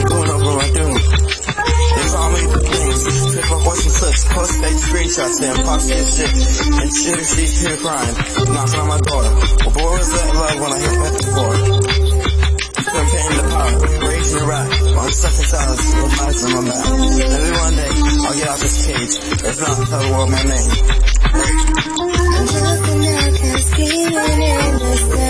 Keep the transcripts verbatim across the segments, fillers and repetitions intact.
going over my doom. They call me the things, flip up watching clips, post fake screenshots, saying pop shit shit, and shit is she's here crying, knocking on my door. Well, boy, was that love when I hit that before. Still paying the power, raging the rap, while I'm stuck in silence, with lights on my mouth. Maybe one day, I'll get out this cage, if not, tell the world my name. I'm looking out, cause screaming in the sky.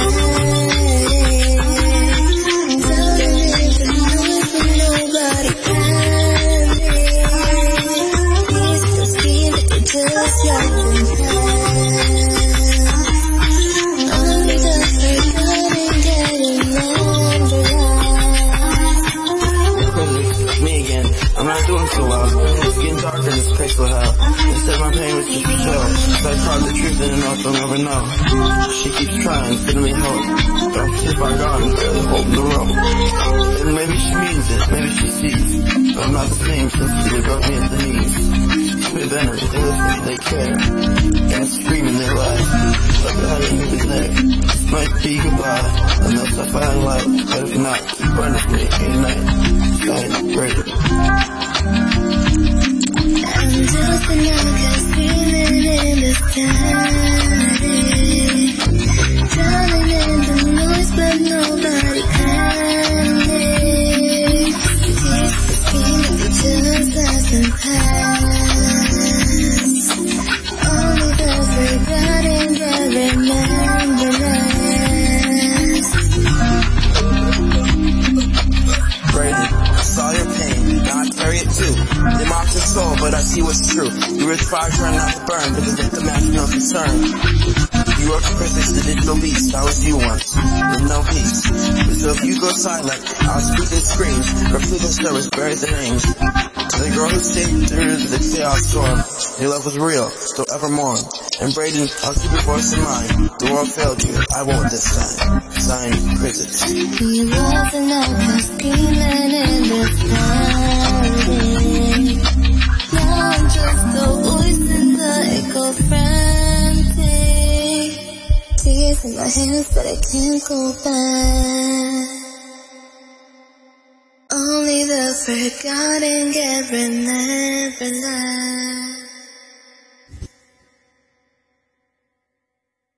I'm telling it to noise, but nobody can me. He's just feeling just like the past. Only the forgotten getting Me again, I'm not doing so well. It's getting dark in this place with hell. They said my pain was just a pill, so I tried the truth and the north will never know. She keeps trying, giving me hope, but I'm shit by God and barely holding the rope. And maybe she means it, maybe she sees, but I'm not the same since they broke me at the knees. With energy, they listen, they care, and screaming their life, like I had a nigga's neck. This might be goodbye, unless I find light, but if not, keep burning me at night. I'm ready. I'm just another screaming in the sky. Drowning in the noise, but nobody can hear. Tears just screaming just as in past. Only the forgotten that remember last. Brady, I saw your pain, now I carry it too. They mocked your soul, but I see what's true. You were the fire trying not to burn, because they the match no concern. You were critics, the digital beast, I was you once, with no peace. But so if you go silent, I'll speak and scream, or flee the service, bury the names. To the girl who stayed through the chaos storm, your love was real, so evermore. And Braden, I'll keep your voice in mind. The world failed you, I won't this time. Signed, critics. He wasn't up for screaming in the sky. Now I'm just a voice in the echo frantic. Tears in my hands, but I can't go back. Only the forgotten get remembered.